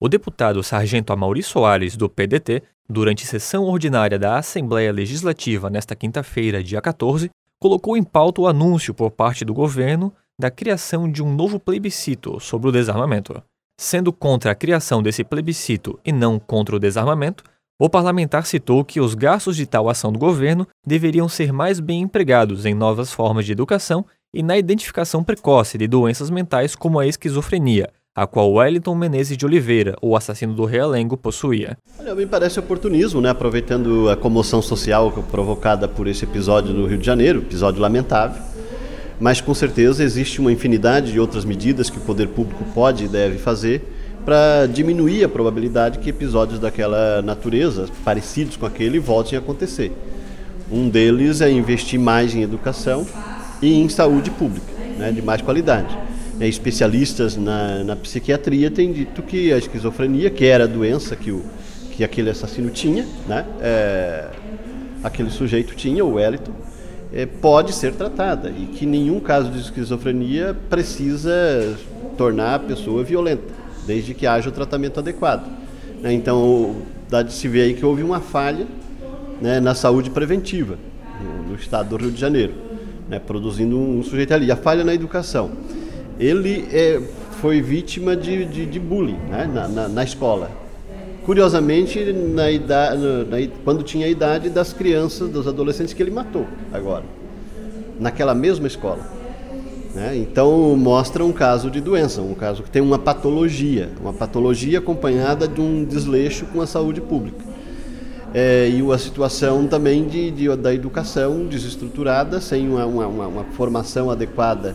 O deputado Sargento Amaury Soares, do PDT, durante sessão ordinária da Assembleia Legislativa nesta quinta-feira, dia 14, colocou em pauta o anúncio por parte do governo da criação de um novo plebiscito sobre o desarmamento. Sendo contra a criação desse plebiscito e não contra o desarmamento, o parlamentar citou que os gastos de tal ação do governo deveriam ser mais bem empregados em novas formas de educação e na identificação precoce de doenças mentais como a esquizofrenia, a qual Wellington Menezes de Oliveira, o assassino do Realengo, possuía. Olha, me parece oportunismo, aproveitando a comoção social provocada por esse episódio no Rio de Janeiro, episódio lamentável, mas com certeza existe uma infinidade de outras medidas que o poder público pode e deve fazer para diminuir a probabilidade que episódios daquela natureza, parecidos com aquele, voltem a acontecer. Um deles é investir mais em educação e em saúde pública, de mais qualidade. Especialistas na psiquiatria têm dito que a esquizofrenia, que era a doença que aquele assassino tinha, aquele sujeito tinha, o Wellington, pode ser tratada e que nenhum caso de esquizofrenia precisa tornar a pessoa violenta, desde que haja o tratamento adequado. Então, dá de se ver aí que houve uma falha na saúde preventiva no estado do Rio de Janeiro, produzindo um sujeito ali. A falha na educação. Ele foi vítima de bullying na escola. Curiosamente, quando tinha a idade das crianças, dos adolescentes que ele matou agora, naquela mesma escola. Então, mostra um caso de doença, um caso que tem uma patologia acompanhada de um desleixo com a saúde pública. E a situação também da educação desestruturada, sem uma formação adequada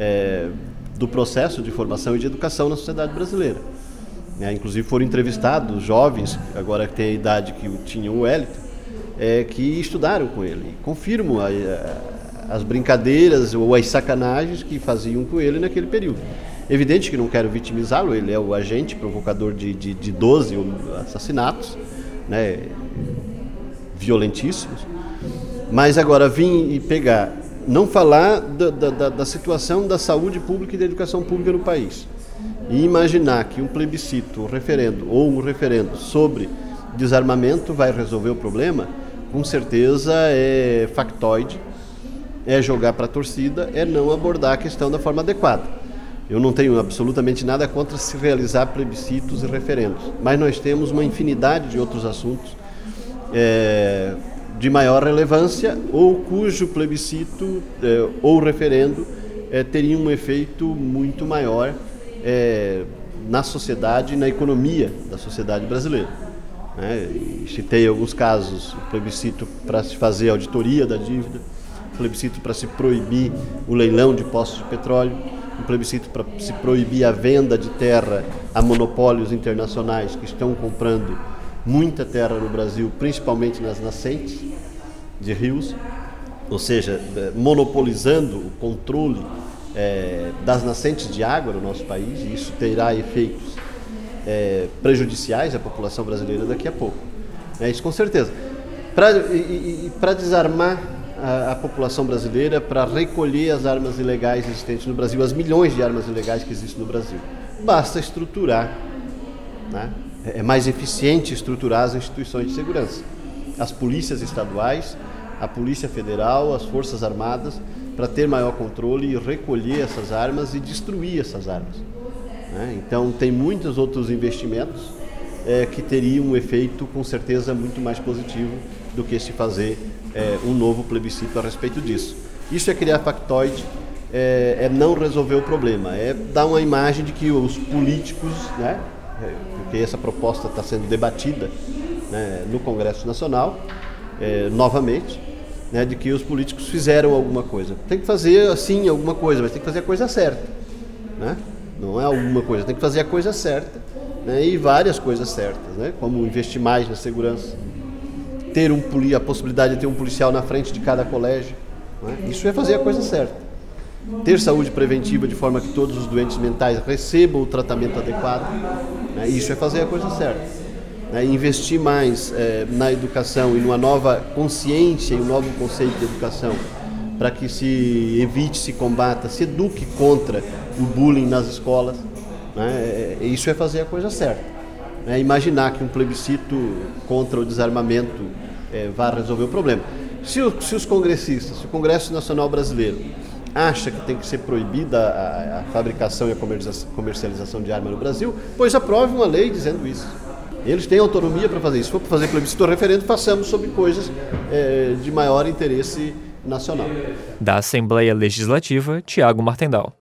do processo de formação e de educação na sociedade brasileira. Inclusive foram entrevistados jovens, agora que tem a idade que tinha o Wellington, que estudaram com ele. Confirmam as brincadeiras ou as sacanagens que faziam com ele naquele período. Evidente que não quero vitimizá-lo, ele é o agente provocador de 12 assassinatos, violentíssimos. Mas agora vim e pegar, não falar da situação da saúde pública e da educação pública no país e imaginar que um plebiscito, um referendo sobre desarmamento vai resolver o problema, com certeza é factoide, é jogar para a torcida, é não abordar a questão da forma adequada. Eu não tenho absolutamente nada contra se realizar plebiscitos e referendos, mas nós temos uma infinidade de outros assuntos de maior relevância ou cujo plebiscito ou referendo teria um efeito muito maior na sociedade e na economia da sociedade brasileira. Citei alguns casos: o plebiscito para se fazer auditoria da dívida, o plebiscito para se proibir o leilão de postos de petróleo, um plebiscito para se proibir a venda de terra a monopólios internacionais que estão comprando muita terra no Brasil, principalmente nas nascentes de rios, ou seja, monopolizando o controle das nascentes de água no nosso país, e isso terá efeitos prejudiciais à população brasileira daqui a pouco. Isso com certeza. Para desarmar a população brasileira, para recolher as armas ilegais existentes no Brasil, as milhões de armas ilegais que existem no Brasil, basta estruturar, é mais eficiente estruturar as instituições de segurança, as polícias estaduais, a Polícia Federal, as Forças Armadas, para ter maior controle e recolher essas armas e destruir essas armas. Então, tem muitos outros investimentos que teriam um efeito, com certeza, muito mais positivo do que se fazer um novo plebiscito a respeito disso. Isso é criar factoide, é não resolver o problema, é dar uma imagem de que os políticos, porque essa proposta está sendo debatida no Congresso Nacional, novamente, de que os políticos fizeram alguma coisa. Tem que fazer, sim, alguma coisa, mas tem que fazer a coisa certa. Não é alguma coisa, tem que fazer a coisa certa, e várias coisas certas, como investir mais na segurança, ter a possibilidade de ter um policial na frente de cada colégio. Isso é fazer a coisa certa. Ter saúde preventiva de forma que todos os doentes mentais recebam o tratamento adequado, isso é fazer a coisa certa. Investir mais na educação e numa nova consciência e um novo conceito de educação para que se evite, se combata, se eduque contra o bullying nas escolas. Isso é fazer a coisa certa. imaginar que um plebiscito contra o desarmamento vai resolver o problema. Se os congressistas, se o Congresso Nacional Brasileiro acha que tem que ser proibida a fabricação e a comercialização de arma no Brasil, pois aprove uma lei dizendo isso. Eles têm autonomia para fazer isso. Se for para fazer plebiscito ou referendo, façamos sobre coisas de maior interesse nacional. Da Assembleia Legislativa, Tiago Martendal.